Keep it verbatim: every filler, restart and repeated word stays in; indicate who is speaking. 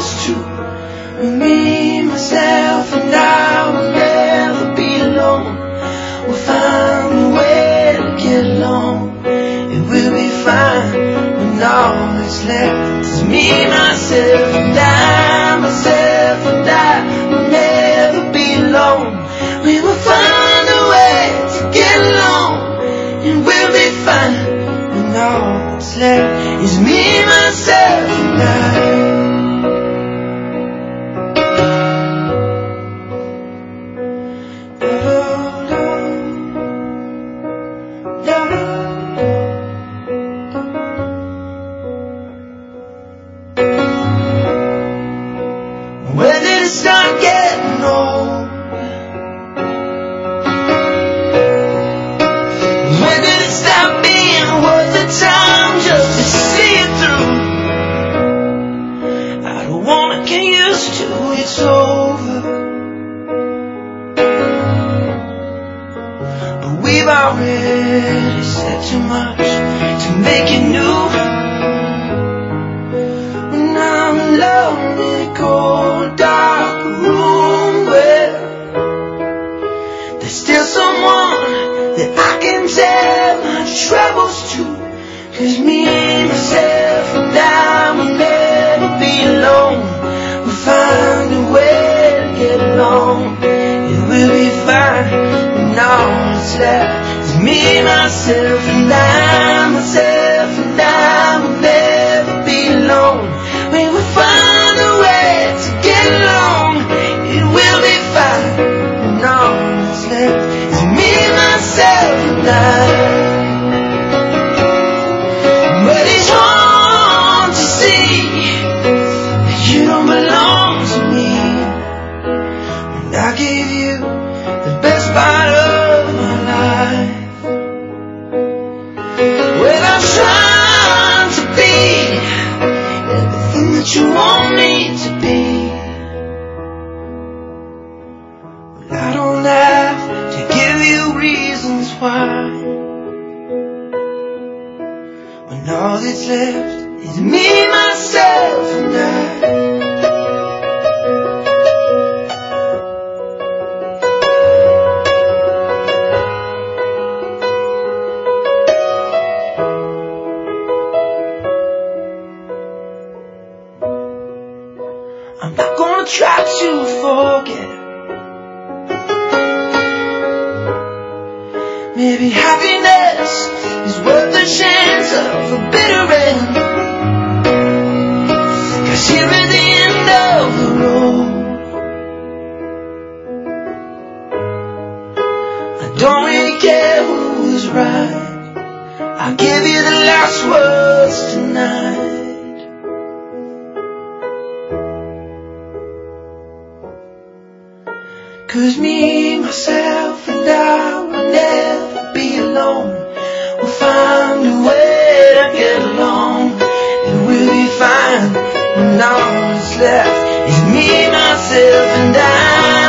Speaker 1: troubles too. Me, myself, and I will never be alone. We'll find a way to get along. It will be fine when all that's left is me, myself, and I, myself, and I will never be alone. We will find a way to get along, and we'll be fine when all that's left is me, myself, and I. When did it start getting old? When did it stop being worth the time just to see it through? I don't wanna get used to it's over, but we've already said too much to make it new. When I'm alone in a cold dark room where there's still someone that I can tell my troubles to. 'Cause me, myself, and I will never be alone. We'll find a way to get along. It will be fine when all that's left is me, myself, and I, myself, and I will never be alone. We will find a way to get along. It will be fine when all that's left is me, myself, and I. But it's hard to see that you don't belong to me when I gave you the best part of my life. When I'm trying to be everything that you want me to be, well, I don't have to give you reasons why. When all that's left is me, myself, and I. I'm not gonna try to forget. Maybe happiness is worth the chance of a bitter end. 'Cause here at the end of the road, I don't really care who's right. I'll give you the last words tonight. 'Cause me, myself, and I will never be alone. We'll find a way to get along. It will be fine when all that's left is me, myself, and I.